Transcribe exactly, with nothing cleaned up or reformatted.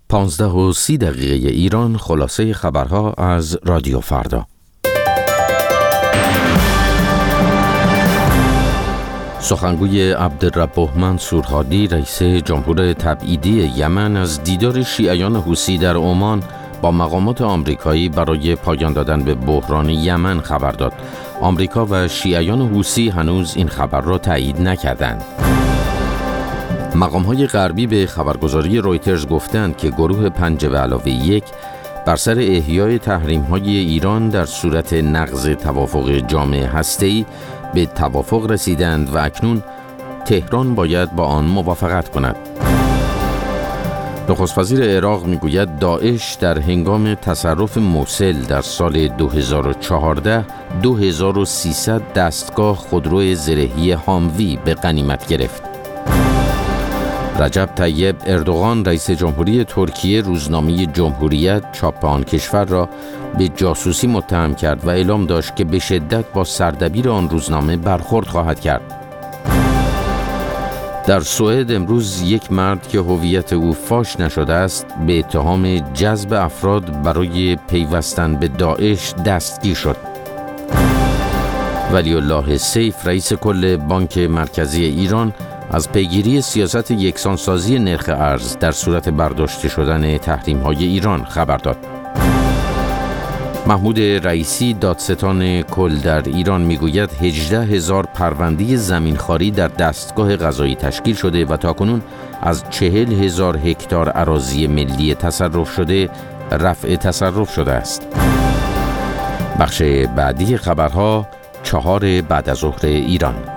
پانزده و سی دقیقه ایران، خلاصه خبرها از رادیو فردا. سخنگوی عبدالرب منصور هادی، رئیس جمهور تبعیدی یمن، از دیدار شیعیان حوثی در عمان با مقامات آمریکایی برای پایان دادن به بحران یمن خبر داد. آمریکا و شیعیان حوثی هنوز این خبر را تایید نکردند. مقام‌های غربی به خبرگزاری رویترز گفتند که گروه پنج به علاوه یک بر سر احیای تحریم‌های ایران در صورت نقض توافق جامع هسته‌ای به توافق رسیدند و اکنون تهران باید با آن موافقت کند. نخست وزیر عراق میگوید داعش در هنگام تصرف موصل در سال دو هزار و چهارده دو هزار و سیصد دستگاه خودرو زرهی هاموی به غنیمت گرفت. رجب طیب اردوغان، رئیس جمهوری ترکیه، روزنامه جمهوریت چاپ آن کشور را به جاسوسی متهم کرد و اعلام داشت که به شدت با سردبیر آن روزنامه برخورد خواهد کرد. در سوئد امروز یک مرد که هویت او فاش نشده است به اتهام جذب افراد برای پیوستن به داعش دستگیر شد. ولی الله سیف، رئیس کل بانک مرکزی ایران، از پیگیری سیاست یکسانسازی نرخ ارز در صورت برداشته شدن تحریم‌های ایران خبر داد. محمود رئیسی، دادستان کل در ایران، میگوید هجده هزار پرونده زمینخواری در دستگاه قضایی تشکیل شده و تاکنون از چهل هزار هکتار اراضی ملی تصرف شده رفع تصرف شده است. بخش بعدی خبرها، چهار بعد از ظهر ایران.